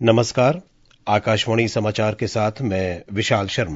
नमस्कार। आकाशवाणी समाचार के साथ मैं विशाल शर्मा।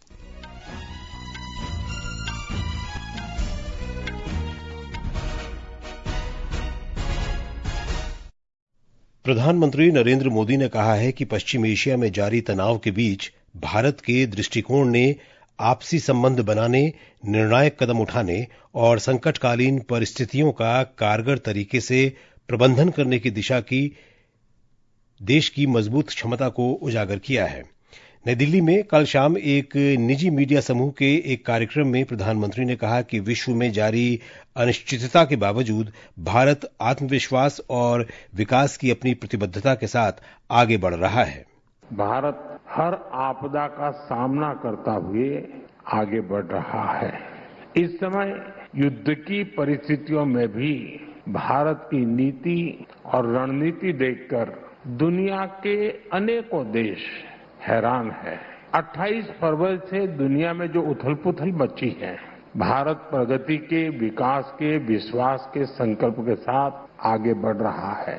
प्रधानमंत्री नरेंद्र मोदी ने कहा है कि पश्चिम एशिया में जारी तनाव के बीच भारत के दृष्टिकोण ने आपसी संबंध बनाने, निर्णायक कदम उठाने और संकटकालीन परिस्थितियों का कारगर तरीके से प्रबंधन करने की दिशा की देश की मजबूत क्षमता को उजागर किया है। नई दिल्ली में कल शाम एक निजी मीडिया समूह के एक कार्यक्रम में प्रधानमंत्री ने कहा कि विश्व में जारी अनिश्चितता के बावजूद भारत आत्मविश्वास और विकास की अपनी प्रतिबद्धता के साथ आगे बढ़ रहा है। भारत हर आपदा का सामना करता हुए आगे बढ़ रहा है। इस समय युद्ध की परिस्थितियों में भी भारत की नीति और रणनीति देखकर दुनिया के अनेकों देश हैरान है। 28 फरवरी से दुनिया में जो उथल-पुथल मची है, भारत प्रगति के, विकास के, विश्वास के संकल्प के साथ आगे बढ़ रहा है।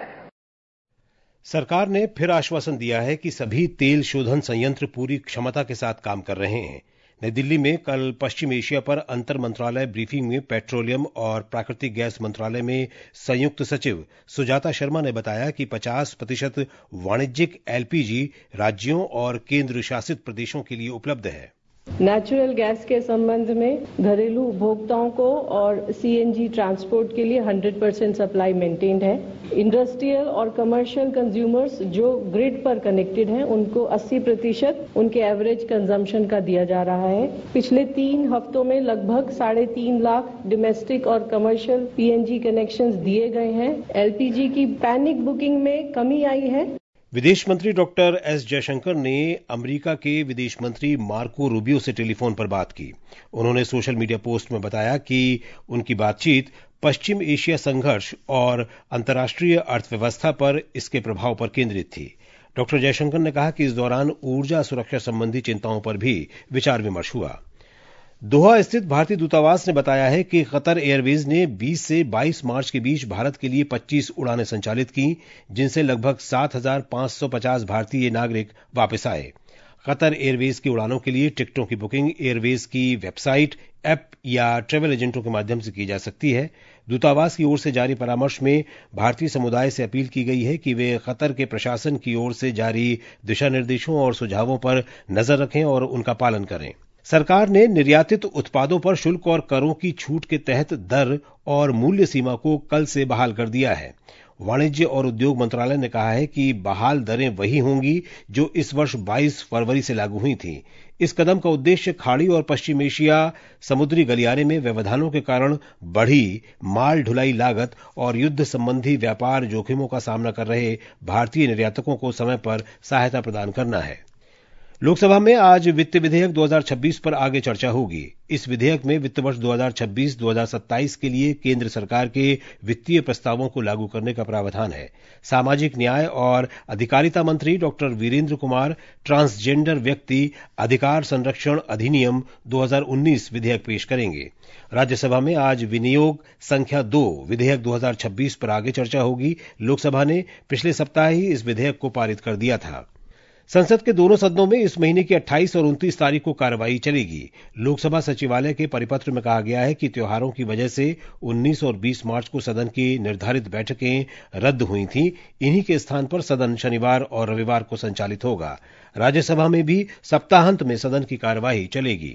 सरकार ने फिर आश्वासन दिया है कि सभी तेल शोधन संयंत्र पूरी क्षमता के साथ काम कर रहे हैं। नई दिल्ली में कल पश्चिम एशिया पर अंतर मंत्रालय ब्रीफिंग में पेट्रोलियम और प्राकृतिक गैस मंत्रालय में संयुक्त सचिव सुजाता शर्मा ने बताया कि 50% वाणिज्यिक एलपीजी राज्यों और केंद्र शासित प्रदेशों के लिए उपलब्ध है। नेचुरल गैस के संबंध में घरेलू उपभोक्ताओं को और सीएनजी ट्रांसपोर्ट के लिए 100% सप्लाई मेंटेन्ड है। इंडस्ट्रियल और कमर्शियल कंज्यूमर्स जो ग्रिड पर कनेक्टेड हैं, उनको 80% उनके एवरेज कंजम्पशन का दिया जा रहा है। पिछले 3 हफ्तों में लगभग 3.5 लाख डोमेस्टिक और कमर्शियल पीएनजी कनेक्शंस दिए गए हैं। एलपीजी की पैनिक बुकिंग में कमी आई है। विदेश मंत्री डॉक्टर एस जयशंकर ने अमेरिका के विदेश मंत्री मार्को रूबियो से टेलीफोन पर बात की। उन्होंने सोशल मीडिया पोस्ट में बताया कि उनकी बातचीत पश्चिम एशिया संघर्ष और अंतर्राष्ट्रीय अर्थव्यवस्था पर इसके प्रभाव पर केंद्रित थी। डॉक्टर जयशंकर ने कहा कि इस दौरान ऊर्जा सुरक्षा संबंधी चिंताओं पर भी विचार विमर्श हुआ। दोहा स्थित भारतीय दूतावास ने बताया है कि कतर एयरवेज ने 20 से 22 मार्च के बीच भारत के लिए 25 उड़ानें संचालित की, जिनसे लगभग 7,550 भारतीय नागरिक वापस आए। कतर एयरवेज की उड़ानों के लिए टिकटों की बुकिंग एयरवेज की वेबसाइट, ऐप या ट्रैवल एजेंटों के माध्यम से की जा सकती है। दूतावास की ओर से जारी परामर्श में भारतीय समुदाय से अपील की गई है कि वे कतर के प्रशासन की ओर से जारी दिशा निर्देशों और सुझावों पर नजर रखें और उनका पालन करें। सरकार ने निर्यातित उत्पादों पर शुल्क और करों की छूट के तहत दर और मूल्य सीमा को कल से बहाल कर दिया है। वाणिज्य और उद्योग मंत्रालय ने कहा है कि बहाल दरें वही होंगी जो इस वर्ष 22 फरवरी से लागू हुई थीं। इस कदम का उद्देश्य खाड़ी और पश्चिम एशिया समुद्री गलियारे में व्यवधानों के कारण बढ़ी माल ढुलाई लागत और युद्ध संबंधी व्यापार जोखिमों का सामना कर रहे भारतीय निर्यातकों को समय पर सहायता प्रदान करना है। लोकसभा में आज वित्त विधेयक 2026 पर आगे चर्चा होगी। इस विधेयक में वित्त वर्ष 2026-2027 के लिए केंद्र सरकार के वित्तीय प्रस्तावों को लागू करने का प्रावधान है। सामाजिक न्याय और अधिकारिता मंत्री डॉक्टर वीरेंद्र कुमार ट्रांसजेंडर व्यक्ति अधिकार संरक्षण अधिनियम 2019 विधेयक पेश करेंगे। राज्यसभा में आज विनियोग संख्या 2 विधेयक 2026 पर आगे चर्चा होगी। लोकसभा ने पिछले सप्ताह ही इस विधेयक को पारित कर दिया था। संसद के दोनों सदनों में इस महीने की 28 और 29 तारीख को कार्रवाई चलेगी। लोकसभा सचिवालय के परिपत्र में कहा गया है कि त्योहारों की वजह से 19 और 20 मार्च को सदन की निर्धारित बैठकें रद्द हुई थीं। इन्हीं के स्थान पर सदन शनिवार और रविवार को संचालित होगा। राज्यसभा में भी सप्ताहांत में सदन की कार्यवाही चलेगी।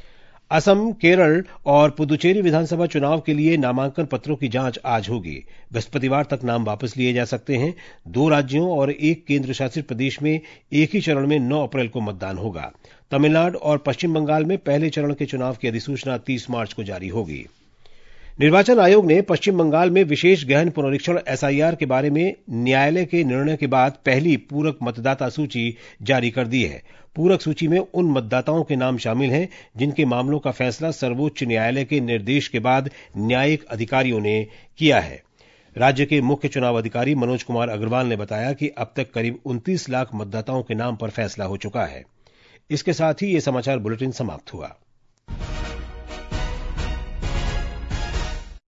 असम, केरल और पुदुचेरी विधानसभा चुनाव के लिए नामांकन पत्रों की जांच आज होगी। बृहस्पतिवार तक नाम वापस लिए जा सकते हैं। 2 राज्यों और 1 केंद्र शासित प्रदेश में एक ही चरण में 9 अप्रैल को मतदान होगा। तमिलनाडु और पश्चिम बंगाल में पहले चरण के चुनाव की अधिसूचना 30 मार्च को जारी होगी। निर्वाचन आयोग ने पश्चिम बंगाल में विशेष गहन पुनरीक्षण एसआईआर के बारे में न्यायालय के निर्णय के बाद पहली पूरक मतदाता सूची जारी कर दी है। पूरक सूची में उन मतदाताओं के नाम शामिल हैं जिनके मामलों का फैसला सर्वोच्च न्यायालय के निर्देश के बाद न्यायिक अधिकारियों ने किया है। राज्य के मुख्य चुनाव अधिकारी मनोज कुमार अग्रवाल ने बताया कि अब तक करीब 29 लाख मतदाताओं के नाम पर फैसला हो चुका है। इसके साथ ही ये समाचार बुलेटिन समाप्त हुआ।